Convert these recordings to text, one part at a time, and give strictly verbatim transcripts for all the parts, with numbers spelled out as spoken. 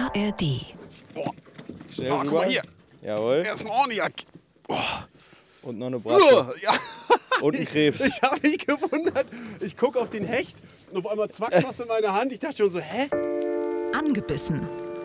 A R D. Boah. Schnell Oh, rüber. guck mal hier. Jawohl. Er ist ein Orniak. Oh. Und noch eine Brasse. Ja. Und ein Krebs. Ich, ich habe mich gewundert. Ich gucke auf den Hecht und auf einmal zwack was in meine Hand. Ich dachte schon so, hä? Angebissen.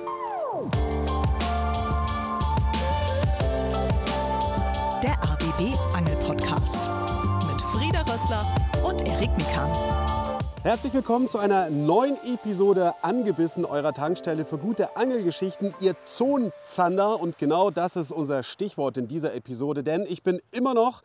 Der A B B Angel Podcast mit Frieda Rössler und Erik Mikan. Herzlich willkommen zu einer neuen Episode Angebissen, eurer Tankstelle für gute Angelgeschichten, ihr Zonzander. Und genau das ist unser Stichwort in dieser Episode, denn ich bin immer noch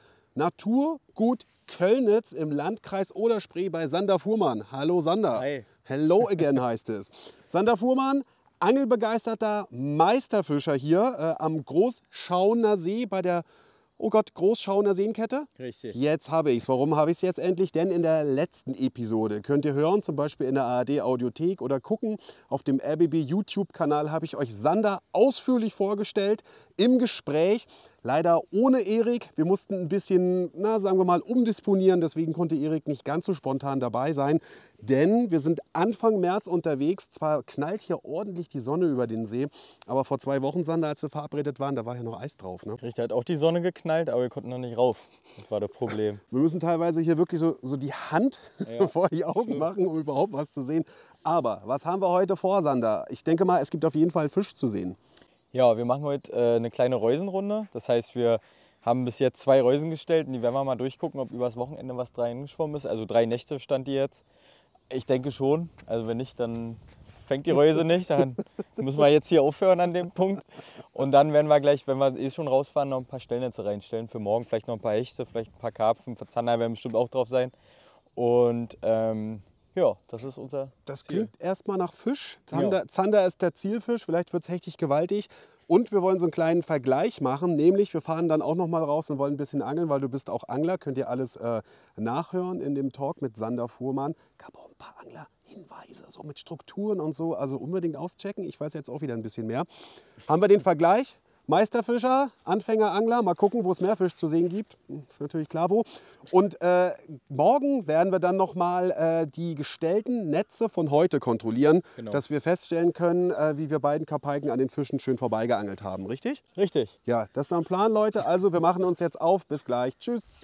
Naturgut Köllnitz im Landkreis Oder-Spree bei Sander Fuhrmann. Hallo Sander. Hi. Hello again heißt es. Sander Fuhrmann, angelbegeisterter Meisterfischer hier äh, am Großschauner See bei der Oh Gott, Großschauner Seenkette? Richtig. Jetzt habe ich es. Warum habe ich es jetzt endlich? Denn in der letzten Episode könnt ihr hören, zum Beispiel in der A R D Audiothek oder gucken. Auf dem R B B YouTube-Kanal habe ich euch Sander ausführlich vorgestellt im Gespräch. Leider ohne Erik. Wir mussten ein bisschen, na, sagen wir mal, umdisponieren. Deswegen konnte Erik nicht ganz so spontan dabei sein. Denn wir sind Anfang März unterwegs. Zwar knallt hier ordentlich die Sonne über den See, aber vor zwei Wochen, Sander, als wir verabredet waren, da war ja noch Eis drauf. Ne? Richtig, hat auch die Sonne geknallt, aber wir konnten noch nicht rauf. Das war das Problem. Wir müssen teilweise hier wirklich so, so die Hand Ja. vor die Augen machen, um überhaupt was zu sehen. Aber was haben wir heute vor, Sander? Ich denke mal, es gibt auf jeden Fall Fisch zu sehen. Ja, wir machen heute äh, eine kleine Reusenrunde. Das heißt, wir haben bis jetzt zwei Reusen gestellt und die werden wir mal durchgucken, ob übers Wochenende was reingeschwommen ist. Also drei Nächte stand die jetzt. Ich denke schon. Also wenn nicht, dann fängt die Reuse nicht. Dann müssen wir jetzt hier aufhören an dem Punkt. Und dann werden wir gleich, wenn wir eh schon rausfahren, noch ein paar Stellnetze reinstellen. Für morgen vielleicht noch ein paar Hechte, vielleicht ein paar Karpfen. Für Zander werden bestimmt auch drauf sein. Und ähm, ja, das ist unser Das Ziel. klingt erstmal nach Fisch. Zander, Zander ist der Zielfisch, vielleicht wird es hechtig gewaltig. Und wir wollen so einen kleinen Vergleich machen, nämlich wir fahren dann auch noch mal raus und wollen ein bisschen angeln, weil du bist auch Angler. Könnt ihr alles äh, nachhören in dem Talk mit Sander Fuhrmann. Gab auch ein paar Anglerhinweise, so mit Strukturen und so. Also unbedingt auschecken. Ich weiß jetzt auch wieder ein bisschen mehr. Haben wir den Vergleich? Meisterfischer, Anfängerangler, mal gucken, wo es mehr Fisch zu sehen gibt. Ist natürlich klar wo. Und äh, morgen werden wir dann nochmal äh, die gestellten Netze von heute kontrollieren, Genau. dass wir feststellen können, äh, wie wir beiden Karpeiken an den Fischen schön vorbeigeangelt haben. Richtig? Richtig. Ja, das ist ein Plan, Leute. Also wir machen uns jetzt auf. Bis gleich. Tschüss.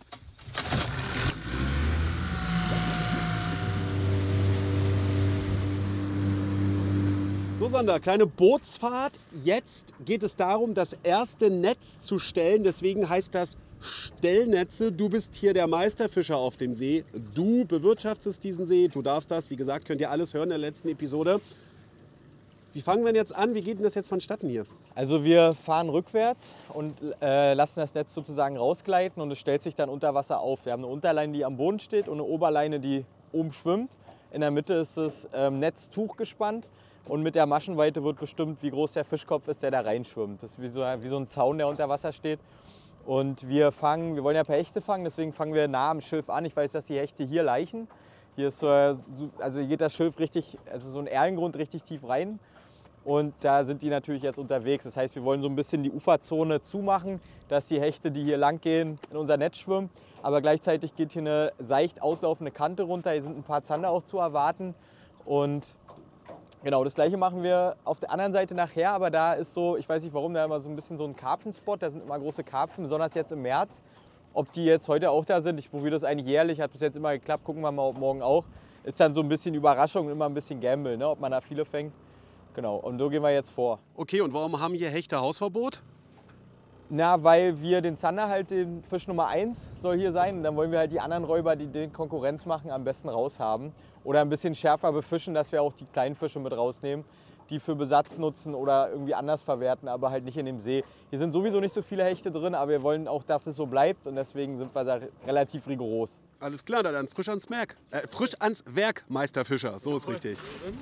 So, Sander, kleine Bootsfahrt. Jetzt geht es darum, das erste Netz zu stellen. Deswegen heißt das Stellnetze. Du bist hier der Meisterfischer auf dem See. Du bewirtschaftest diesen See. Du darfst das. Wie gesagt, könnt ihr alles hören in der letzten Episode. Wie fangen wir denn jetzt an? Wie geht denn das jetzt vonstatten hier? Also wir fahren rückwärts und äh, lassen das Netz sozusagen rausgleiten und es stellt sich dann unter Wasser auf. Wir haben eine Unterleine, die am Boden steht und eine Oberleine, die oben schwimmt. In der Mitte ist das ähm, Netztuch gespannt und mit der Maschenweite wird bestimmt, wie groß der Fischkopf ist, der da reinschwimmt. Das ist wie so, wie so ein Zaun, der unter Wasser steht. Und wir fangen, wir wollen ja per Hechte fangen, deswegen fangen wir nah am Schilf an. Ich weiß, dass die Hechte hier laichen. Hier ist so, also hier geht das Schilf richtig, also so ein Erlengrund richtig tief rein. Und da sind die natürlich jetzt unterwegs. Das heißt, wir wollen so ein bisschen die Uferzone zumachen, dass die Hechte, die hier lang gehen, in unser Netz schwimmen. Aber gleichzeitig geht hier eine seicht auslaufende Kante runter. Hier sind ein paar Zander auch zu erwarten. Und genau, das Gleiche machen wir auf der anderen Seite nachher. Aber da ist so, ich weiß nicht warum, da immer so ein bisschen so ein Karpfenspot. Da sind immer große Karpfen, besonders jetzt im März. Ob die jetzt heute auch da sind, ich probiere das eigentlich jährlich, hat bis jetzt immer geklappt. Gucken wir mal morgen auch. Ist dann so ein bisschen Überraschung und immer ein bisschen Gamble, ne, ob man da viele fängt. Genau, und so gehen wir jetzt vor. Okay, und warum haben hier Hechte Hausverbot? Na, weil wir den Zander halt, den Fisch Nummer eins soll hier sein. Und dann wollen wir halt die anderen Räuber, die den Konkurrenz machen, am besten raushaben. Oder ein bisschen schärfer befischen, dass wir auch die kleinen Fische mit rausnehmen, die für Besatz nutzen oder irgendwie anders verwerten, aber halt nicht in dem See. Hier sind sowieso nicht so viele Hechte drin, aber wir wollen auch, dass es so bleibt. Und deswegen sind wir da relativ rigoros. Alles klar, dann frisch ans Werk. Äh, frisch ans Werk, Meisterfischer. So ist richtig.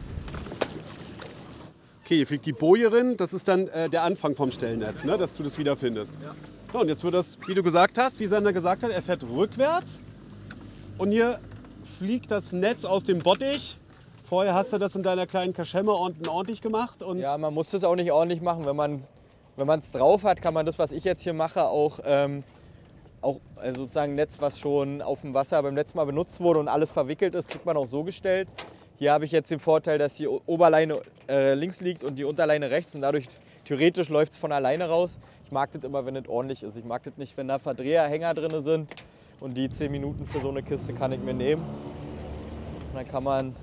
Okay, hier fliegt die Bojerin. Das ist dann äh, der Anfang vom Stellnetz, ne? Dass du das wiederfindest. Ja. Ja, und jetzt wird das, wie du gesagt hast, wie Sander gesagt hat, er fährt rückwärts. Und hier fliegt das Netz aus dem Bottich. Vorher hast du das in deiner kleinen Kaschemme unten ordentlich gemacht. Und Ja, man muss das auch nicht ordentlich machen. Wenn man wenn man es drauf hat, kann man das, was ich jetzt hier mache, auch, ähm, auch also sozusagen ein Netz, was schon auf dem Wasser beim letzten Mal benutzt wurde und alles verwickelt ist, kriegt man auch so gestellt. Hier habe ich jetzt den Vorteil, dass die Oberleine äh, links liegt und die Unterleine rechts und dadurch theoretisch läuft es von alleine raus. Ich mag das immer, wenn es ordentlich ist. Ich mag das nicht, wenn da Verdreher, Hänger drin sind und die zehn Minuten für so eine Kiste kann ich mir nehmen. Und dann kann man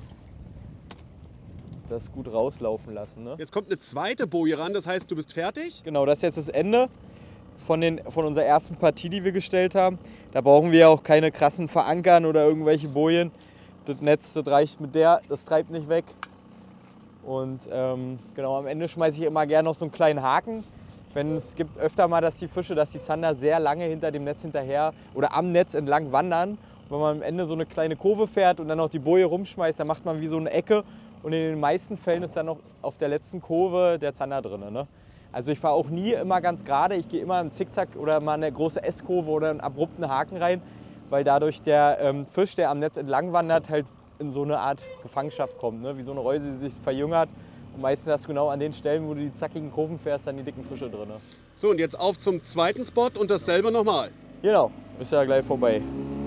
das gut rauslaufen lassen. Ne? Jetzt kommt eine zweite Boje ran, das heißt, du bist fertig? Genau, das ist jetzt das Ende von, den, von unserer ersten Partie, die wir gestellt haben. Da brauchen wir auch keine krassen Verankern oder irgendwelche Bojen. Das Netz, das reicht mit der, das treibt nicht weg. Und ähm, genau, am Ende schmeiße ich immer gerne noch so einen kleinen Haken. Wenn es gibt öfter mal, dass die Fische, dass die Zander sehr lange hinter dem Netz hinterher oder am Netz entlang wandern. Und wenn man am Ende so eine kleine Kurve fährt und dann noch die Boje rumschmeißt, dann macht man wie so eine Ecke. Und in den meisten Fällen ist dann noch auf der letzten Kurve der Zander drin. Ne? Also ich fahre auch nie immer ganz gerade. Ich gehe immer im Zickzack oder mal eine große S-Kurve oder einen abrupten Haken rein, weil dadurch der ähm, Fisch, der am Netz entlang wandert, halt in so eine Art Gefangenschaft kommt. Ne? Wie so eine Reuse, die sich verjüngert. Und meistens hast du genau an den Stellen, wo du die zackigen Kurven fährst, dann die dicken Fische drin. Ne? So, und jetzt auf zum zweiten Spot und dasselbe nochmal. Genau, ist ja gleich vorbei.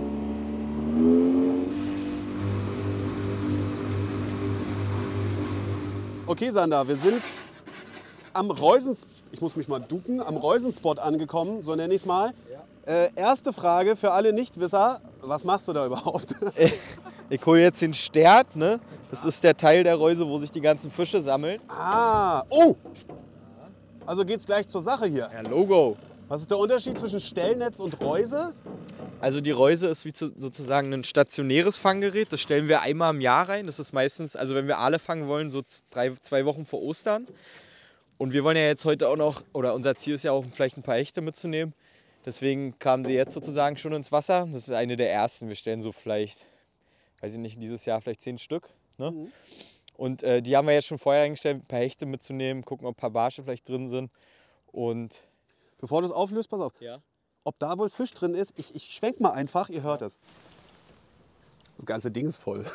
Okay, Sander, wir sind am Reusen, ich muss mich mal ducken, am Reusenspot angekommen, so nenne ich es mal. Äh, erste Frage für alle Nichtwisser, was machst du da überhaupt? Ich hole jetzt den Stert, ne? Das ist der Teil der Reuse, wo sich die ganzen Fische sammeln. Ah, oh! Also geht's gleich zur Sache hier. Ja, Logo. Was ist der Unterschied zwischen Stellnetz und Reuse? Also die Reuse ist wie zu, sozusagen ein stationäres Fanggerät. Das stellen wir einmal im Jahr rein. Das ist meistens, also wenn wir Aale fangen wollen, so drei, zwei Wochen vor Ostern. Und wir wollen ja jetzt heute auch noch, oder unser Ziel ist ja auch, vielleicht ein paar Hechte mitzunehmen. Deswegen kamen sie jetzt sozusagen schon ins Wasser. Das ist eine der ersten. Wir stellen so vielleicht, weiß ich nicht, dieses Jahr vielleicht zehn Stück. Ne? Mhm. Und äh, die haben wir jetzt schon vorher eingestellt, ein paar Hechte mitzunehmen, gucken, ob ein paar Barsche vielleicht drin sind. Und bevor du es auflöst, pass auf. Ja. Ob da wohl Fisch drin ist, ich, ich schwenk mal einfach, ihr hört es. Das ganze Ding ist voll.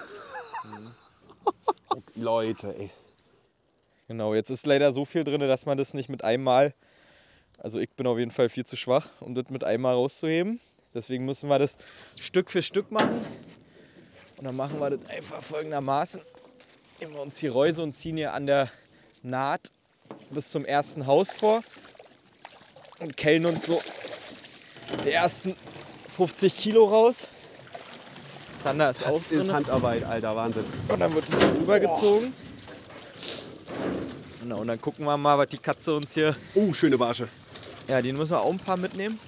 Mhm. Leute, ey. Genau, jetzt ist leider so viel drin, dass man das nicht mit einem Mal, also ich bin auf jeden Fall viel zu schwach, um das mit einem Mal rauszuheben. Deswegen müssen wir das Stück für Stück machen. Und dann machen wir das einfach folgendermaßen. Nehmen wir uns die Reuse und ziehen hier an der Naht bis zum ersten Haus vor. Und kellen uns so die ersten fünfzig Kilo raus. Zander ist das auch drin. Das ist Handarbeit, Alter, Wahnsinn. Und dann wird es so rübergezogen. Genau, und dann gucken wir mal, was die Katze uns hier... Oh, schöne Barsche. Ja, die müssen wir auch ein paar mitnehmen.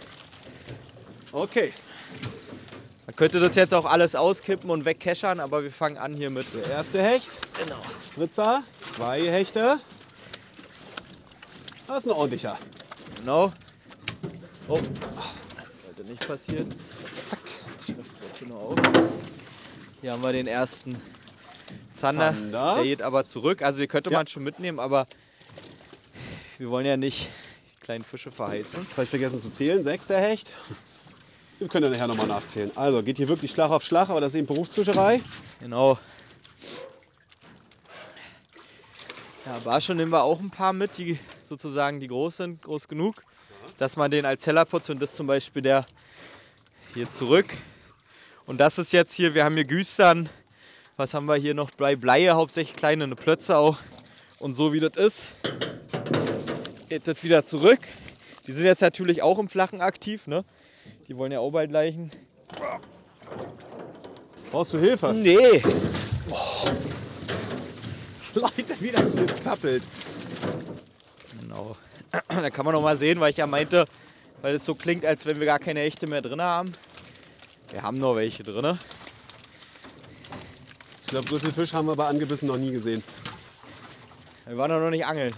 Okay. Man könnte das jetzt auch alles auskippen und wegkeschern, aber wir fangen an hier mit. Der erste Hecht. Genau. Spritzer. Zwei Hechte. Das ist ein ordentlicher. Genau. Oh, sollte nicht passieren. Zack. Hier, noch auf. Hier haben wir den ersten Zander. Zander. Der geht aber zurück. Also die könnte Ja. man schon mitnehmen, aber wir wollen ja nicht die kleinen Fische verheizen. Jetzt habe ich vergessen zu zählen. Sechster Hecht. Wir können ja nachher nochmal nachzählen. Also geht hier wirklich Schlag auf Schlag, aber das ist eben Berufsfischerei. Genau. Ja, Barsche nehmen wir auch ein paar mit, die sozusagen die groß sind, groß genug, dass man den als Teller putzt und das zum Beispiel der hier zurück. Und das ist jetzt hier, wir haben hier Güstern, was haben wir hier noch? Blei, Bleie, hauptsächlich kleine, eine Plötze auch. Und so wie das ist, geht das wieder zurück. Die sind jetzt natürlich auch im Flachen aktiv, ne? Die wollen ja auch bald laichen. Brauchst du Hilfe? Nee. Oh. Leute, wie das hier zappelt. Genau. Da kann man noch mal sehen, weil ich ja meinte, weil es so klingt, als wenn wir gar keine Hechte mehr drin haben. Wir haben noch welche drin. Ich glaube, so viel Fisch haben wir bei Angebissen noch nie gesehen. Wir waren doch noch nicht angeln.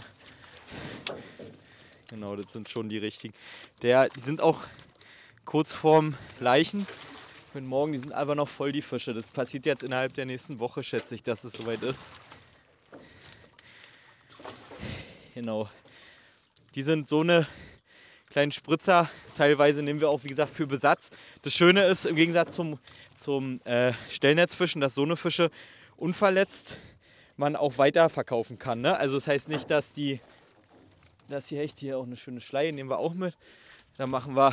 Genau, das sind schon die richtigen. Der, die sind auch kurz vorm Leichen. Für den Morgen, die sind aber noch voll, die Fische. Das passiert jetzt innerhalb der nächsten Woche, schätze ich, dass es soweit ist. Genau. Die sind so eine kleinen Spritzer. Teilweise nehmen wir auch, wie gesagt, für Besatz. Das Schöne ist, im Gegensatz zum, zum äh, Stellnetzfischen, dass so eine Fische unverletzt man auch weiter verkaufen kann. Ne? Also das heißt nicht, dass die, dass die Hechte hier auch eine schöne Schleie nehmen wir auch mit. Da machen wir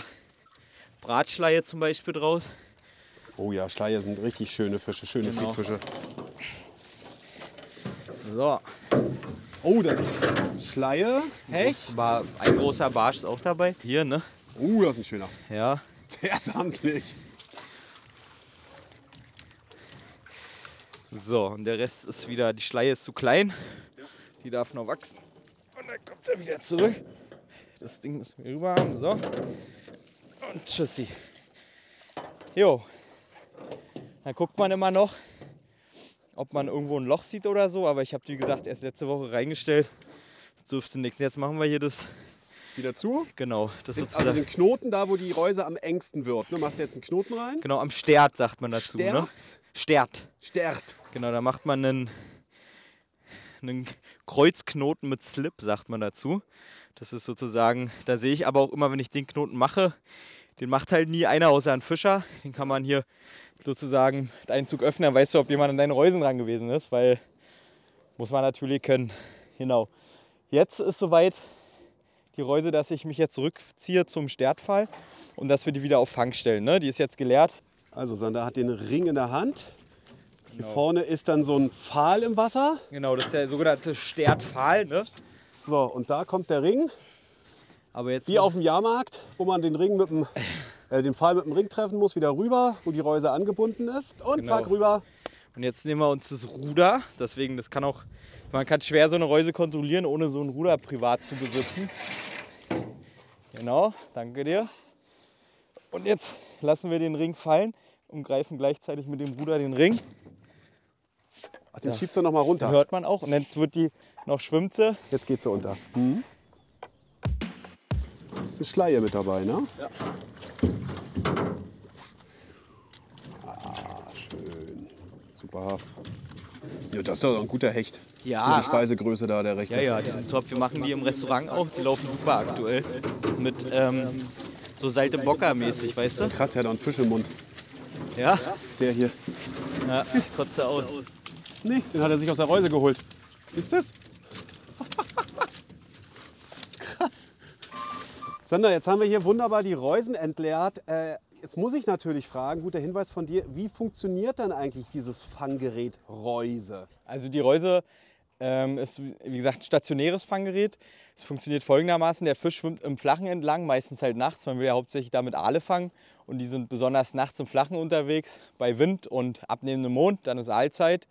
Bratschleie zum Beispiel draus. Oh ja, Schleie sind richtig schöne Fische, schöne Genau. Friedfische. So. Oh, das ist Schleie, Hecht. War ein großer Barsch ist auch dabei. Hier, ne? Uh, das ist ein schöner. Ja. Der ist amtlich. So, und der Rest ist wieder, die Schleie ist zu klein. Die darf noch wachsen. Und dann kommt er wieder zurück. Das Ding ist mir rüber. So. Und tschüssi. Jo. Dann guckt man immer noch, ob man irgendwo ein Loch sieht oder so. Aber ich habe, wie gesagt, erst letzte Woche reingestellt. Das dürfte nichts. Jetzt machen wir hier das. Wieder zu? Genau. Das Also sozusagen, den Knoten da, wo die Reuse am engsten wird. Ne? Machst du jetzt einen Knoten rein? genau, am Stert sagt man dazu. Ne? Sterz? Stert. Stert. Genau, da macht man einen, einen Kreuzknoten mit Slip, sagt man dazu. Das ist sozusagen, da sehe ich aber auch immer, wenn ich den Knoten mache, den macht halt nie einer außer ein Fischer. Den kann man hier sozusagen einen Zug öffnen, dann weißt du, ob jemand an deinen Reusen dran gewesen ist, weil muss man natürlich können. Genau. Jetzt ist soweit die Reuse, dass ich mich jetzt zurückziehe zum Stertpfahl und dass wir die wieder auf Fang stellen. Ne? Die ist jetzt geleert. Also Sander hat den Ring in der Hand. Hier vorne ist dann so ein Pfahl im Wasser. Genau, das ist der sogenannte Stertpfahl. Ne? So, und da kommt der Ring. Aber jetzt Wie auf dem Jahrmarkt, wo man den Ring mit dem, äh, den Pfahl mit dem Ring treffen muss, wieder rüber, wo die Reuse angebunden ist. Und Genau. zack, rüber. Und jetzt nehmen wir uns das Ruder. Deswegen, das kann auch, man kann schwer so eine Reuse kontrollieren, ohne so ein Ruder privat zu besitzen. Genau, danke dir. Und jetzt lassen wir den Ring fallen und greifen gleichzeitig mit dem Ruder den Ring. Ach, den Ja. schiebst du noch mal runter. Den hört man auch. Und jetzt wird die, noch schwimmt sie. Jetzt geht sie unter. Mhm. Ist eine Schleie mit dabei, ne? Ja. Ah, schön. Super. Ja, das ist doch ein guter Hecht. Ja. Gute Speisegröße da, der rechte. Ja, ja, die sind top. Wir machen die im Restaurant auch. Die laufen super aktuell. Mit ähm, so Salte Bocca mäßig, weißt du? Krass, der hat auch einen Fisch im Mund. Ja. Der hier. Ja, kotze aus. Nee, den hat er sich aus der Reuse geholt. Ist das? Krass. Sander, jetzt haben wir hier wunderbar die Reusen entleert. Äh, jetzt muss ich natürlich fragen, guter Hinweis von dir, wie funktioniert dann eigentlich dieses Fanggerät Reuse? Also die Reuse ähm, ist, wie gesagt, ein stationäres Fanggerät. Es funktioniert folgendermaßen, der Fisch schwimmt im Flachen entlang, meistens halt nachts. Man will ja hauptsächlich damit Aale fangen und die sind besonders nachts im Flachen unterwegs, bei Wind und abnehmendem Mond, dann ist Aalzeit.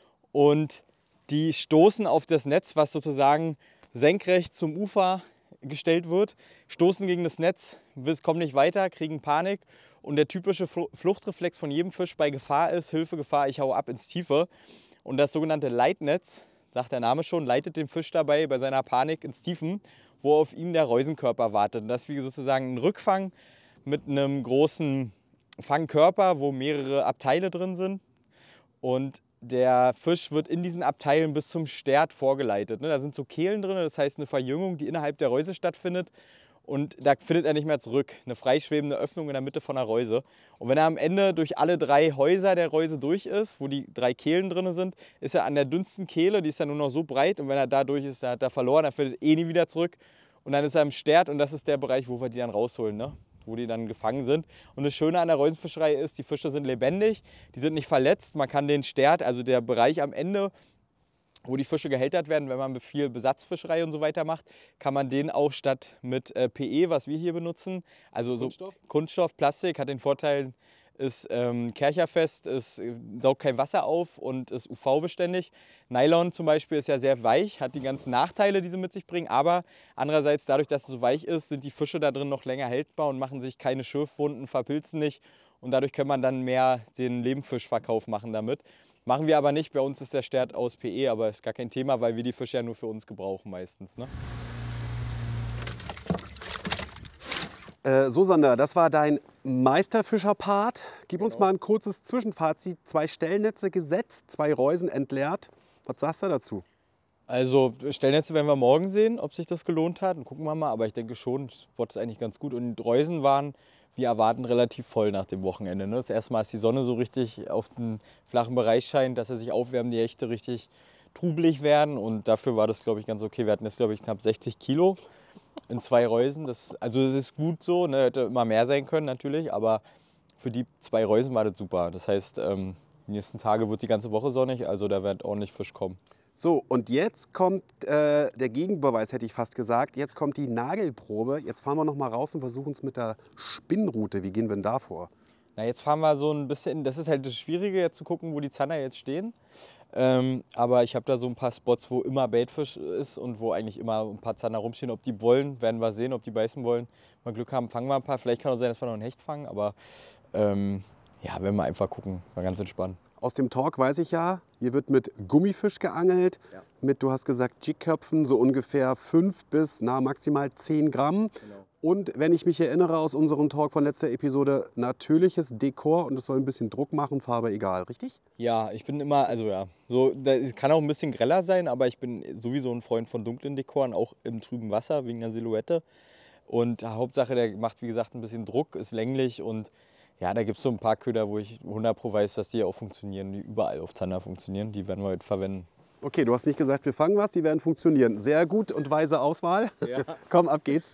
Und die stoßen auf das Netz, was sozusagen senkrecht zum Ufer gestellt wird, stoßen gegen das Netz, kommen nicht weiter, kriegen Panik. Und der typische Fluchtreflex von jedem Fisch bei Gefahr ist, Hilfe, Gefahr, ich hau ab ins Tiefe. Und das sogenannte Leitnetz, sagt der Name schon, leitet den Fisch dabei bei seiner Panik ins Tiefen, wo auf ihn der Reusenkörper wartet. Und das ist wie sozusagen ein Rückfang mit einem großen Fangkörper, wo mehrere Abteile drin sind. Und der Fisch wird in diesen Abteilen bis zum Stert vorgeleitet. Da sind so Kehlen drin, das heißt eine Verjüngung, die innerhalb der Reuse stattfindet. Und da findet er nicht mehr zurück. Eine freischwebende Öffnung in der Mitte von der Reuse. Und wenn er am Ende durch alle drei Häuser der Reuse durch ist, wo die drei Kehlen drin sind, ist er an der dünnsten Kehle, die ist dann nur noch so breit. Und wenn er da durch ist, dann hat er verloren, er findet eh nie wieder zurück. Und dann ist er im Stert und das ist der Bereich, wo wir die dann rausholen, ne? Wo die dann gefangen sind. Und das Schöne an der Reusenfischerei ist, die Fische sind lebendig, die sind nicht verletzt. Man kann den Stert, also der Bereich am Ende, wo die Fische gehältert werden, wenn man viel Besatzfischerei und so weiter macht, kann man den auch statt mit äh, P E, was wir hier benutzen, also Kunststoff? so Kunststoff, Plastik, hat den Vorteil, ist ähm, kercherfest, ist, saugt kein Wasser auf und ist U V-beständig. Nylon zum Beispiel ist ja sehr weich, hat die ganzen Nachteile, die sie mit sich bringen, aber andererseits dadurch, dass es so weich ist, sind die Fische da drin noch länger haltbar und machen sich keine Schürfwunden, verpilzen nicht und dadurch kann man dann mehr den Lebendfischverkauf machen damit. Machen wir aber nicht, bei uns ist der Stert aus P E, aber ist gar kein Thema, weil wir die Fische ja nur für uns gebrauchen meistens. Ne? Äh, so, Sander, das war dein Meisterfischer-Part. Gib uns Genau. mal ein kurzes Zwischenfazit. Zwei Stellnetze gesetzt, zwei Reusen entleert. Was sagst du dazu? Also Stellnetze werden wir morgen sehen, ob sich das gelohnt hat. Und gucken wir mal, aber ich denke schon, das Spot ist eigentlich ganz gut. Und die Reusen waren, wie erwarten, relativ voll nach dem Wochenende. Ne? Das erste Mal, als die Sonne so richtig auf den flachen Bereich scheint, dass er sich aufwärmen, die Hechte richtig trubelig werden. Und dafür war das, glaube ich, ganz okay. Wir hatten jetzt, glaube ich, knapp sechzig Kilo in zwei Reusen. Das, also das ist gut so, ne? Hätte immer mehr sein können natürlich, aber für die zwei Reusen war das super. Das heißt, ähm, die nächsten Tage wird die ganze Woche sonnig, also da wird ordentlich Fisch kommen. So, und jetzt kommt äh, der Gegenbeweis, hätte ich fast gesagt. Jetzt kommt die Nagelprobe. Jetzt fahren wir noch mal raus und versuchen es mit der Spinnrute. Wie gehen wir denn da vor? Na, jetzt fahren wir so ein bisschen, das ist halt das Schwierige, jetzt zu gucken, wo die Zander jetzt stehen. Ähm, aber ich habe da so ein paar Spots, wo immer Baitfisch ist und wo eigentlich immer ein paar Zander rumstehen. Ob die wollen, werden wir sehen, ob die beißen wollen. Wenn wir Glück haben, fangen wir ein paar. Vielleicht kann es sein, dass wir noch einen Hecht fangen, aber ähm, ja, werden wir einfach gucken. War ganz entspannt. Aus dem Talk weiß ich ja, hier wird mit Gummifisch geangelt, ja. mit, du hast gesagt, Jigköpfen, so ungefähr fünf bis na, maximal zehn Gramm. Genau. Und wenn ich mich erinnere aus unserem Talk von letzter Episode, natürliches Dekor und es soll ein bisschen Druck machen, Farbe egal, richtig? Ja, ich bin immer, also ja, so, das kann auch ein bisschen greller sein, aber ich bin sowieso ein Freund von dunklen Dekoren, auch im trüben Wasser wegen der Silhouette. Und Hauptsache, der macht wie gesagt ein bisschen Druck, ist länglich und ja, da gibt es so ein paar Köder, wo ich hundert Pro weiß, dass die auch funktionieren, die überall auf Zander funktionieren. Die werden wir heute verwenden. Okay, du hast nicht gesagt, wir fangen was, die werden funktionieren. Sehr gut und weise Auswahl. Ja. Komm, ab geht's.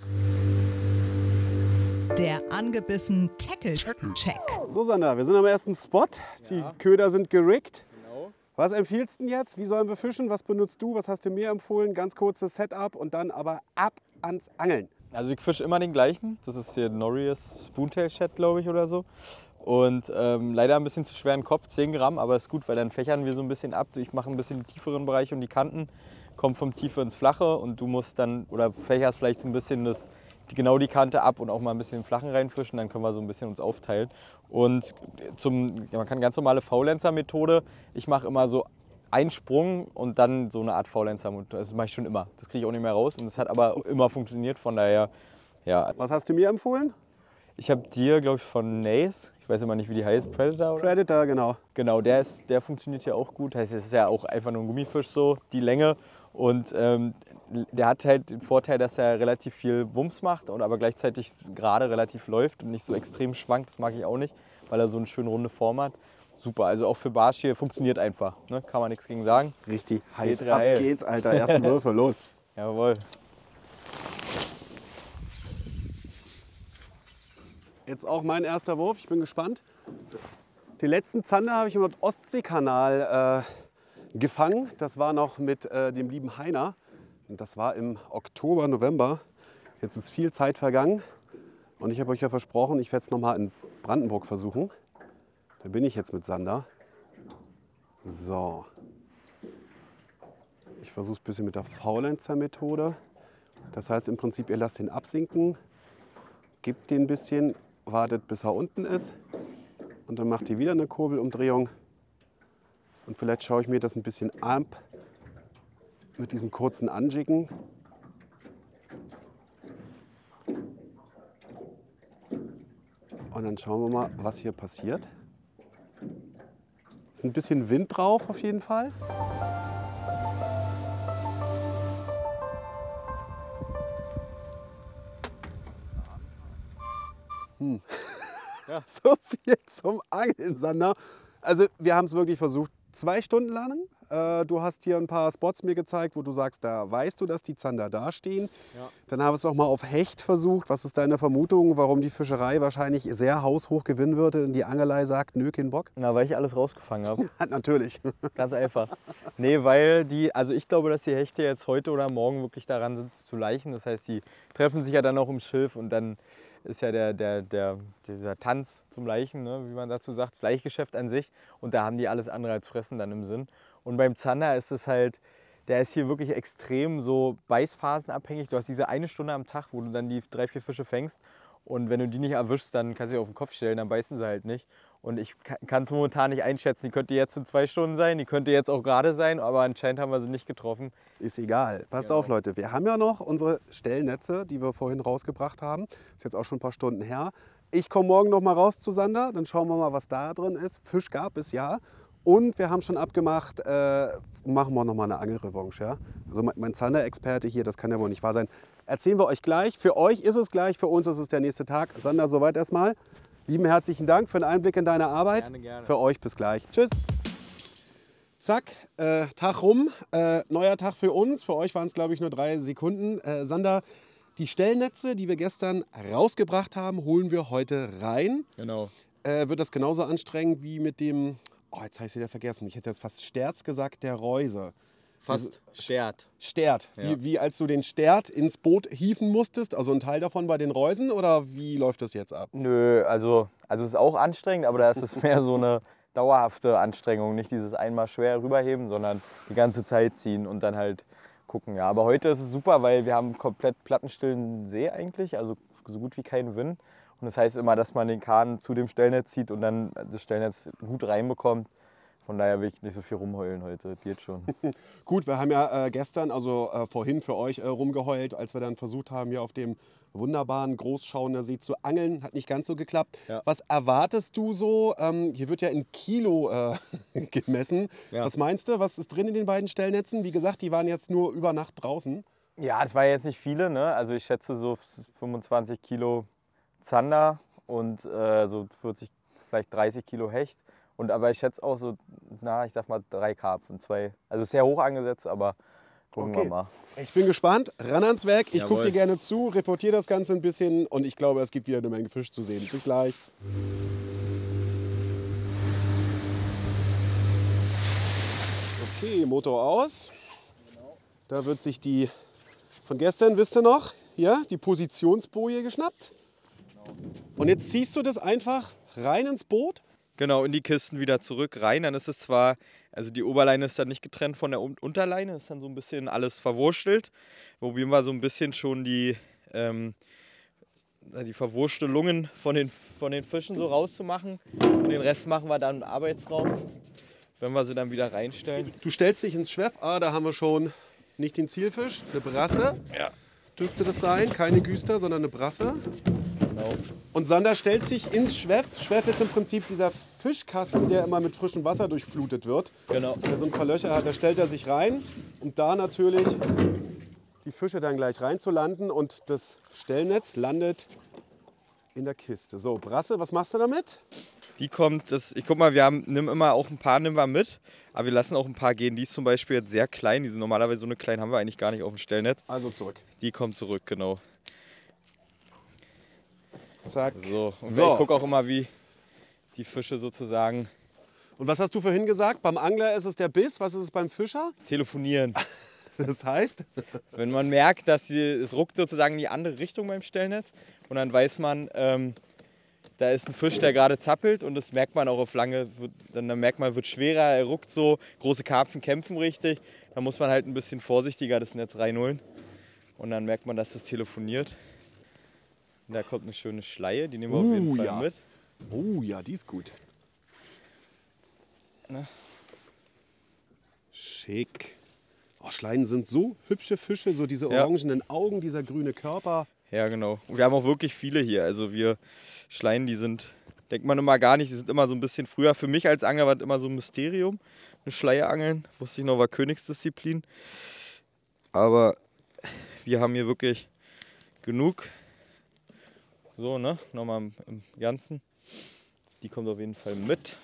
Der angebissen Tackle-Check. So, Sander, wir sind am ersten Spot. Die ja. Köder sind geriggt. Genau. Was empfiehlst du denn jetzt? Wie sollen wir fischen? Was benutzt du? Was hast du mir empfohlen? Ganz kurzes Setup und dann aber ab ans Angeln. Also ich fische immer den gleichen. Das ist hier Norris Spoontail Shad, glaube ich, oder so. Und ähm, leider ein bisschen zu schweren Kopf, zehn Gramm, aber ist gut, weil dann fächern wir so ein bisschen ab. Ich mache ein bisschen die tieferen Bereiche und die Kanten, kommt vom Tiefe ins Flache und du musst dann, oder fächerst vielleicht so ein bisschen das, die, genau die Kante ab und auch mal ein bisschen den Flachen reinfischen, dann können wir so ein bisschen uns aufteilen. Und zum, ja, man kann ganz normale Faulenzer-Methode, ich mache immer so einen Sprung und dann so eine Art Faulenzer. Das mache ich schon immer. Das kriege ich auch nicht mehr raus und das hat aber immer funktioniert, von daher, ja. Was hast du mir empfohlen? Ich habe dir, glaube ich, von Nace, ich weiß immer nicht, wie die heißt, Predator, oder? Predator, genau. Genau, der, ist, der funktioniert ja auch gut. Heißt, es ist ja auch einfach nur ein Gummifisch so, die Länge. Und ähm, der hat halt den Vorteil, dass er relativ viel Wumms macht und aber gleichzeitig gerade relativ läuft und nicht so extrem schwankt. Das mag ich auch nicht, weil er so eine schöne runde Form hat. Super, also auch für Barsch hier funktioniert einfach, ne? Kann man nichts gegen sagen. Richtig heiß, ab geht's, Alter, ersten Würfe, los. Jawohl. Jetzt auch mein erster Wurf, ich bin gespannt. Die letzten Zander habe ich im Nordostseekanal äh, gefangen. Das war noch mit äh, dem lieben Heiner. Und das war im Oktober, November. Jetzt ist viel Zeit vergangen. Und ich habe euch ja versprochen, ich werde es nochmal in Brandenburg versuchen. Da bin ich jetzt mit Sander. So. Ich versuche es ein bisschen mit der Faulenzer-Methode. Das heißt im Prinzip, ihr lasst ihn absinken, gebt den ein bisschen, wartet bis er unten ist und dann macht ihr wieder eine Kurbelumdrehung. Und vielleicht schaue ich mir das ein bisschen ab mit diesem kurzen Anjicken. Und dann schauen wir mal, was hier passiert. Ist ein bisschen Wind drauf auf jeden Fall. Hm. Ja. So viel zum Angeln, Sander. Also wir haben es wirklich versucht, zwei Stunden lang. Äh, du hast hier ein paar Spots mir gezeigt, wo du sagst, da weißt du, dass die Zander da stehen. Ja. Dann haben wir es noch mal auf Hecht versucht. Was ist deine Vermutung, warum die Fischerei wahrscheinlich sehr haushoch gewinnen würde und die Angelei sagt, nö, kein Bock? Na, weil ich alles rausgefangen habe. Natürlich. Ganz einfach. Nee, weil die, also ich glaube, dass die Hechte jetzt heute oder morgen wirklich daran sind zu laichen. Das heißt, die treffen sich ja dann auch im Schilf und dann ist ja der, der, der, dieser Tanz zum Laichen, ne, wie man dazu sagt, das Laichgeschäft an sich. Und da haben die alles andere als Fressen dann im Sinn. Und beim Zander ist es halt, der ist hier wirklich extrem so beißphasenabhängig. Du hast diese eine Stunde am Tag, wo du dann die drei, vier Fische fängst. Und wenn du die nicht erwischst, dann kannst du sie auf den Kopf stellen, dann beißen sie halt nicht. Und ich kann es momentan nicht einschätzen. Die könnte jetzt in zwei Stunden sein, die könnte jetzt auch gerade sein, aber anscheinend haben wir sie nicht getroffen. Ist egal. Passt Genau. auf, Leute. Wir haben ja noch unsere Stellnetze, die wir vorhin rausgebracht haben. Ist jetzt auch schon ein paar Stunden her. Ich komme morgen noch mal raus zu Sander, dann schauen wir mal, was da drin ist. Fisch gab es ja. Und wir haben schon abgemacht, äh, machen wir noch mal eine Angelrevanche. Ja? Also mein, mein Zander-Experte hier, das kann ja wohl nicht wahr sein. Erzählen wir euch gleich. Für euch ist es gleich, für uns ist es der nächste Tag. Sander, soweit erstmal. Lieben herzlichen Dank für den Einblick in deine Arbeit. Gerne, gerne. Für euch bis gleich. Tschüss. Zack, äh, Tag rum. Äh, neuer Tag für uns. Für euch waren es, glaube ich, nur drei Sekunden. Äh, Sander, die Stellnetze, die wir gestern rausgebracht haben, holen wir heute rein. Genau. Äh, wird das genauso anstrengend wie mit dem, oh, jetzt habe ich es wieder vergessen. Ich hätte jetzt fast Sterz gesagt, der Reuse. Fast Stert. Stert. Ja. Wie, wie als du den Stert ins Boot hieven musstest, also ein Teil davon bei den Reusen, oder wie läuft das jetzt ab? Nö, also, also es ist auch anstrengend, aber da ist es mehr so eine dauerhafte Anstrengung. Nicht dieses einmal schwer rüberheben, sondern die ganze Zeit ziehen und dann halt gucken. Ja, aber heute ist es super, weil wir haben komplett plattenstillen See eigentlich, also so gut wie keinen Wind. Und das heißt immer, dass man den Kahn zu dem Stellnetz zieht und dann das Stellnetz gut reinbekommt. Von daher will ich nicht so viel rumheulen heute, geht schon. Gut, wir haben ja äh, gestern, also äh, vorhin für euch äh, rumgeheult, als wir dann versucht haben, hier auf dem wunderbaren Großschauener See zu angeln. Hat nicht ganz so geklappt. Ja. Was erwartest du so? Ähm, hier wird ja in Kilo äh, gemessen. Ja. Was meinst du? Was ist drin in den beiden Stellnetzen? Wie gesagt, die waren jetzt nur über Nacht draußen. Ja, das war jetzt nicht viele, ne? Also ich schätze so fünfundzwanzig Kilo Zander und äh, so vierzig, vielleicht dreißig Kilo Hecht. Und aber ich schätze auch so, na, ich sag mal drei Karpfen, zwei. Also sehr hoch angesetzt, aber gucken Okay. wir mal. Ich bin gespannt. Ran ans Werk. Ich gucke Jawohl. dir gerne zu, reportiere das Ganze ein bisschen und ich glaube, es gibt wieder eine Menge Fisch zu sehen. Bis gleich. Okay, Motor aus. Da wird sich die von gestern, wisst ihr noch, hier, die Positionsboje geschnappt. Und jetzt ziehst du das einfach rein ins Boot. Genau, in die Kisten wieder zurück rein. Dann ist es zwar, also die Oberleine ist dann nicht getrennt von der Un- Unterleine, ist dann so ein bisschen alles verwurstelt. Probieren wir so ein bisschen schon die, ähm, die Verwurstelungen von den, von den Fischen so rauszumachen. Und den Rest machen wir dann im Arbeitsraum, wenn wir sie dann wieder reinstellen. Du stellst dich ins Schweff. Ah, da haben wir schon nicht den Zielfisch, eine Brasse. Ja. Dürfte das sein. Keine Güster, sondern eine Brasse. Genau. Und Sander stellt sich ins Schweff. Schweff ist im Prinzip dieser Fischkasten, der immer mit frischem Wasser durchflutet wird. Genau. Der so ein paar Löcher hat, da stellt er sich rein, um da natürlich die Fische dann gleich reinzulanden. Und das Stellnetz landet in der Kiste. So, Brasse, was machst du damit? Die kommt, das, ich guck mal, wir haben, nimm immer auch ein paar nehmen wir mit, aber wir lassen auch ein paar gehen. Die ist zum Beispiel jetzt sehr klein, die sind normalerweise so eine klein haben wir eigentlich gar nicht auf dem Stellnetz. Also zurück. Die kommt zurück, genau. Zack. So, und So. ich gucke auch immer, wie die Fische sozusagen Und was hast du vorhin gesagt? Beim Angler ist es der Biss. Was ist es beim Fischer? telefonieren. Das heißt? Wenn man merkt, dass sie, es ruckt sozusagen in die andere Richtung beim Stellnetz und dann weiß man, ähm, da ist ein Fisch, der gerade zappelt und das merkt man auch auf lange, wird, dann, dann merkt man, wird schwerer, er ruckt so, große Karpfen kämpfen richtig, da muss man halt ein bisschen vorsichtiger das Netz reinholen und dann merkt man, dass es telefoniert. Und da kommt eine schöne Schleie, die nehmen wir Uh, auf jeden Fall ja. mit. Oh ja, die ist gut. Na? Schick. Oh, Schleien sind so hübsche Fische, so diese Ja. orangenen Augen, dieser grüne Körper. Ja, genau. Und wir haben auch wirklich viele hier. Also wir Schleien, die sind, denkt man immer gar nicht, die sind immer so ein bisschen früher. Für mich als Angler war das immer so ein Mysterium, eine Schleie angeln. Wusste ich noch, war Königsdisziplin. Aber wir haben hier wirklich genug. So, ne? Nochmal im, im Ganzen. Die kommt auf jeden Fall mit.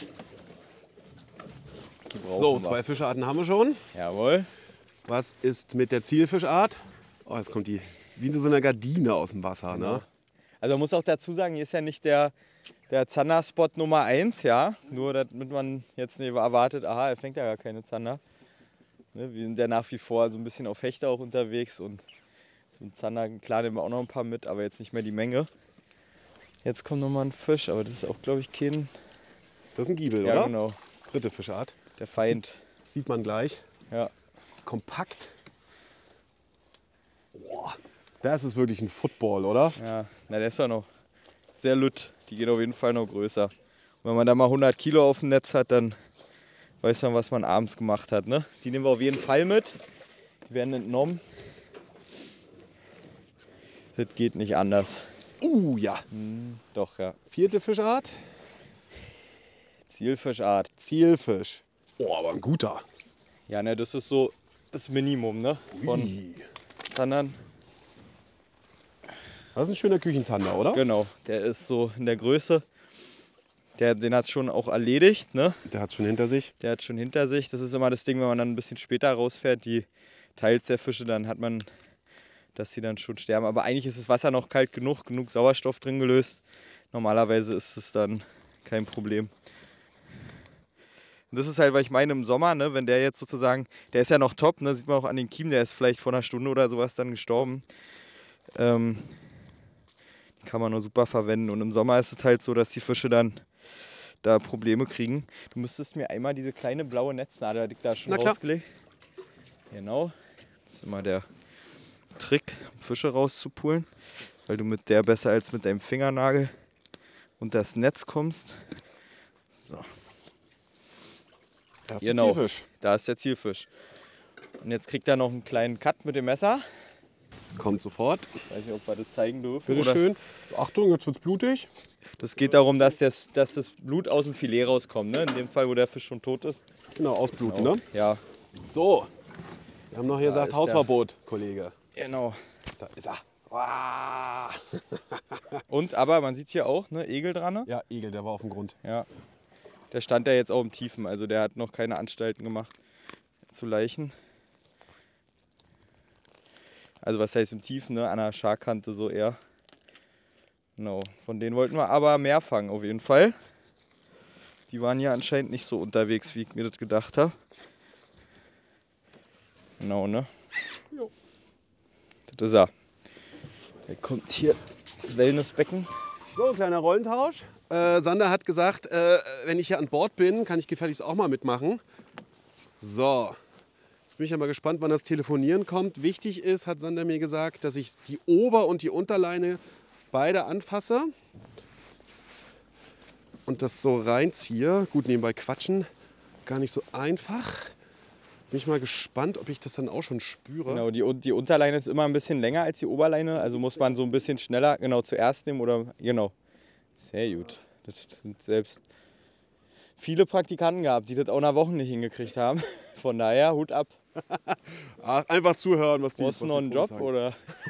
Die brauchen So, wir. zwei Fischarten haben wir schon. Jawohl. Was ist mit der Zielfischart? Oh, jetzt kommt die wie in so einer Gardine aus dem Wasser. Ne? Also man muss auch dazu sagen, hier ist ja nicht der, der Zander-Spot Nummer eins, ja. Nur damit man jetzt nicht erwartet, aha, er fängt ja gar keine Zander. Ne, wir sind ja nach wie vor so ein bisschen auf Hechte auch unterwegs und zum Zander, klar, nehmen wir auch noch ein paar mit, aber jetzt nicht mehr die Menge. Jetzt kommt nochmal ein Fisch, aber das ist auch, glaube ich, kein... Das ist ein Giebel, Ja, oder? genau, Dritte Fischart. der Feind. Sieht man gleich. Ja. Kompakt. Boah, das ist wirklich ein Football, oder? Ja, na, der ist ja noch sehr lütt. Die geht auf jeden Fall noch größer. Und wenn man da mal hundert Kilo auf dem Netz hat, dann weiß man, was man abends gemacht hat. Ne? Die nehmen wir auf jeden Fall mit. Die werden entnommen. Das geht nicht anders. Uh, ja. Doch, ja. Vierte Fischart. Zielfischart. Zielfisch. Oh, aber ein guter. Ja, ne, das ist so das Minimum, ne? Von Ui. Zandern. Das ist ein schöner Küchenzander, oder? Genau, der ist so in der Größe. Der, den hat es schon auch erledigt, ne? Der hat es schon hinter sich. Der hat schon hinter sich. Das ist immer das Ding, wenn man dann ein bisschen später rausfährt, die Teils der Fische, dann hat man, dass sie dann schon sterben. Aber eigentlich ist das Wasser noch kalt genug, genug Sauerstoff drin gelöst. Normalerweise ist es dann kein Problem. Und das ist halt, weil ich meine, im Sommer, ne, wenn der jetzt sozusagen, der ist ja noch top, ne, sieht man auch an den Kiemen, der ist vielleicht vor einer Stunde oder sowas dann gestorben. Ähm, kann man nur super verwenden. Und im Sommer ist es halt so, dass die Fische dann da Probleme kriegen. Du müsstest mir einmal diese kleine blaue Netznadel, hatte ich da schon rausgelegt. Genau. Das ist immer der Trick, um Fische rauszupulen, weil du mit der besser als mit deinem Fingernagel unter das Netz kommst. So. Da ist Genau. der Zielfisch. Da ist der Zielfisch. Und jetzt kriegt er noch einen kleinen Cut mit dem Messer. Kommt sofort. Ich weiß nicht, ob wir das zeigen dürfen. Bitte schön. Achtung, jetzt wird's blutig. Das geht darum, dass das, dass das Blut aus dem Filet rauskommt. Ne? In dem Fall, wo der Fisch schon tot ist. Genau, ausbluten, Genau. ne? Ja, So. Wir haben noch hier gesagt, ist Hausverbot, Kollege. genau. Da ist er. Wow. Und, aber man sieht hier auch, ne, Egel dran. Ne? Ja, Igel, der war auf dem Grund. Ja. Der stand ja jetzt auch im Tiefen, also der hat noch keine Anstalten gemacht zu laichen. Also was heißt im Tiefen, ne? An der Scharkante so eher. Genau, von denen wollten wir aber mehr fangen auf jeden Fall. Die waren ja anscheinend nicht so unterwegs, wie ich mir das gedacht habe. Genau, ne? Jo. Das ist er. Der kommt hier ins Wellnessbecken. So, kleiner Rollentausch. Äh, Sander hat gesagt, äh, wenn ich hier an Bord bin, kann ich gefälligst auch mal mitmachen. So, jetzt bin ich ja mal gespannt, wann das Telefonieren kommt. Wichtig ist, hat Sander mir gesagt, dass ich die Ober- und die Unterleine beide anfasse und das so reinziehe. Gut, nebenbei quatschen, gar nicht so einfach. Bin ich mal gespannt, ob ich das dann auch schon spüre. Genau, die, die Unterleine ist immer ein bisschen länger als die Oberleine, also muss man so ein bisschen schneller genau zuerst nehmen oder genau. Sehr gut. Das sind selbst viele Praktikanten gehabt, die das auch nach Wochen nicht hingekriegt haben. Von daher Hut ab. Ach, einfach zuhören, was die Brauchst du was noch die einen Profis Job sagen. oder?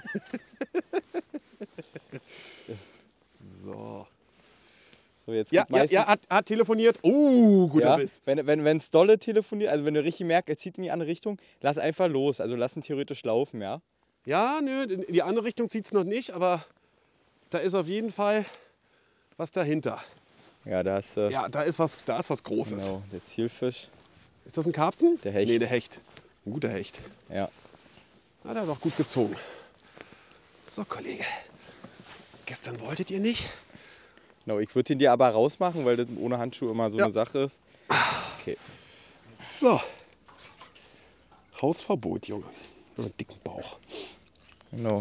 So. So, jetzt Ja, gibt ja, meistens, ja, hat, hat telefoniert. Uh, guter ja, Biss. wenn wenn wenn's dolle telefoniert, also wenn du richtig merkst, er zieht in die andere Richtung, lass einfach los. Also lass ihn theoretisch laufen, ja. Ja, nö, in die andere Richtung zieht es noch nicht, aber da ist auf jeden Fall was dahinter. Ja, da ist äh, Ja, da ist was, da ist was Großes. genau, der Zielfisch. Ist das ein Karpfen? Der Hecht. Nee, der Hecht. Ein guter Hecht. Ja. Na, der hat auch gut gezogen. So, Kollege. Gestern wolltet ihr nicht? Genau, ich würde ihn dir aber rausmachen, weil das ohne Handschuhe immer so Ja. eine Sache ist. Okay. So. Hausverbot, Junge. Nur einen dicken Bauch. Genau.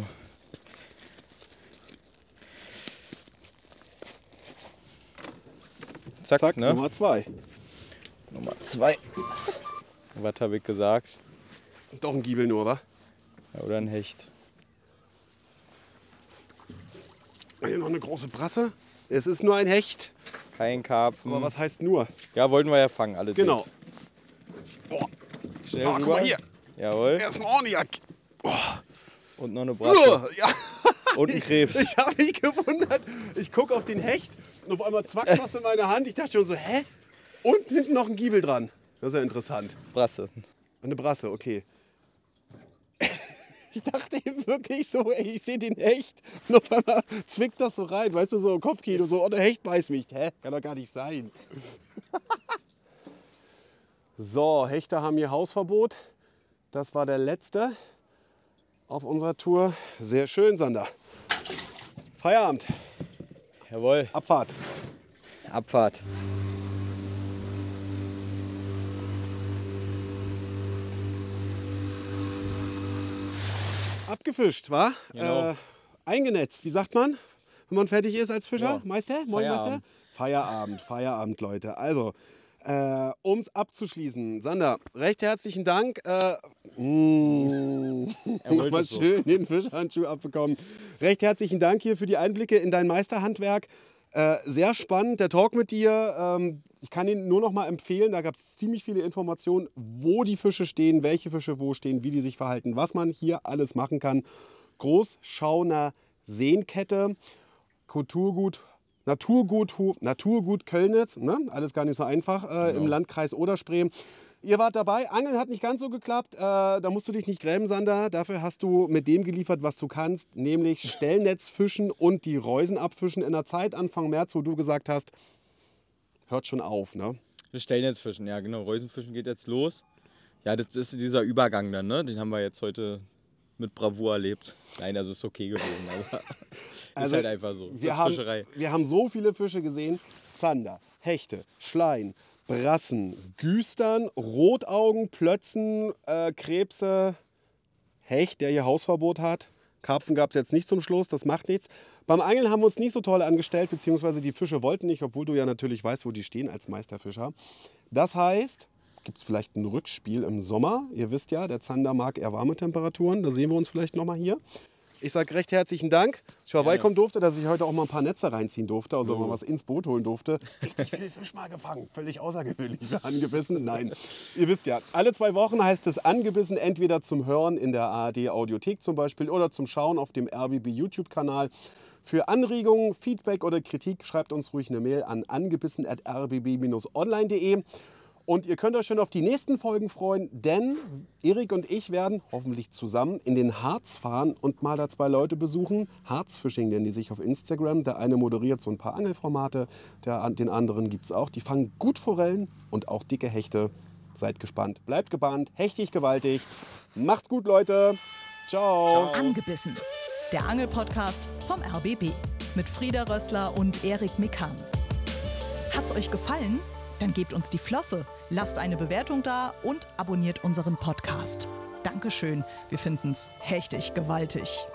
Zack, Zack, ne? Nummer zwei. Nummer zwei. Was habe ich gesagt? Doch ein Giebel nur, wa? Ja, oder ein Hecht. Hier noch eine große Brasse. Es ist nur ein Hecht. Kein Karpfen. Aber was heißt nur? Ja, wollten wir ja fangen, alle. Genau. dicht. Boah, Schnell oh, rüber. guck mal hier. Jawohl. Er ist ein ordentlicher. Oh. Und noch eine Brasse. Uh, ja. Und ein Krebs. Ich habe mich gewundert. Ich gucke auf den Hecht und auf einmal zwack was in meine Hand. Ich dachte schon so, hä? Und hinten noch ein Giebel dran. Das ist ja interessant. Brasse. Eine Brasse, okay. Ich dachte eben wirklich so, ey, ich sehe den Hecht und auf einmal zwickt das so rein. Weißt du, so Kopfkino, so, oh, der Hecht beißt mich. Hä? Kann doch gar nicht sein. So, Hechte haben hier Hausverbot. Das war der letzte auf unserer Tour. Sehr schön, Sander. Feierabend. Jawohl. Abfahrt. Abfahrt. Abgefischt, wa? Genau. Äh, eingenetzt, wie sagt man, wenn man fertig ist als Fischer? Ja. Meister? Moin, Meister? Feierabend. Feierabend, Feierabend, Leute. Also, äh, um es abzuschließen, Sander, recht herzlichen Dank. Äh, mm, Er wollte nochmal es so. schön den Fischhandschuh abbekommen. Recht herzlichen Dank hier für die Einblicke in dein Meisterhandwerk. Äh, sehr spannend, der Talk mit dir. Ähm, ich kann ihn nur noch mal empfehlen. Da gab es ziemlich viele Informationen, wo die Fische stehen, welche Fische wo stehen, wie die sich verhalten, was man hier alles machen kann. Großschauner Seenkette, Kulturgut, Naturgut, Naturgut Kölnitz, ne? Alles gar nicht so einfach äh, Genau. im Landkreis Oder-Spree. Ihr wart dabei, Angeln hat nicht ganz so geklappt, äh, da musst du dich nicht grämen, Sander. Dafür hast du mit dem geliefert, was du kannst, nämlich Stellnetzfischen und die Reusen abfischen in der Zeit Anfang März, wo du gesagt hast, hört schon auf, ne? Wir stellen jetzt Fischen, ja genau. Reusenfischen geht jetzt los. Ja, das ist dieser Übergang dann, ne? Den haben wir jetzt heute mit Bravour erlebt. Nein, also ist okay gewesen, aber also, ist halt einfach so. Wir das haben, ist Fischerei. wir haben so viele Fische gesehen. Zander, Hechte, Schleien, Brassen, Güstern, Rotaugen, Plötzen, äh, Krebse, Hecht, der hier Hausverbot hat. Karpfen gab es jetzt nicht zum Schluss, das macht nichts. Beim Angeln haben wir uns nicht so toll angestellt, beziehungsweise die Fische wollten nicht, obwohl du ja natürlich weißt, wo die stehen als Meisterfischer. Das heißt, gibt es vielleicht ein Rückspiel im Sommer. Ihr wisst ja, der Zander mag eher warme Temperaturen. Da sehen wir uns vielleicht nochmal hier. Ich sage recht herzlichen Dank, dass ich vorbeikommen durfte, dass ich heute auch mal ein paar Netze reinziehen durfte, also mal was ins Boot holen durfte. Richtig viel Fisch mal gefangen, völlig außergewöhnlich. Angebissen? Nein. Ihr wisst ja, alle zwei Wochen heißt es Angebissen, entweder zum Hören in der A R D Audiothek zum Beispiel oder zum Schauen auf dem R B B YouTube-Kanal. Für Anregungen, Feedback oder Kritik schreibt uns ruhig eine Mail an angebissen at r b b dash online punkt de. Und ihr könnt euch schon auf die nächsten Folgen freuen, denn Erik und ich werden hoffentlich zusammen in den Harz fahren und mal da zwei Leute besuchen. Harzfishing nennen die sich auf Instagram. Der eine moderiert so ein paar Angelformate, der, den anderen gibt es auch. Die fangen gut Forellen und auch dicke Hechte. Seid gespannt, bleibt gebannt, hechtig gewaltig. Macht's gut, Leute. Ciao. Ciao. Angebissen, der Angelpodcast vom R B B mit Frieda Rössler und Erik Mikan. Hat's euch gefallen? Dann gebt uns die Flosse, lasst eine Bewertung da und abonniert unseren Podcast. Dankeschön, wir finden's hechtig gewaltig.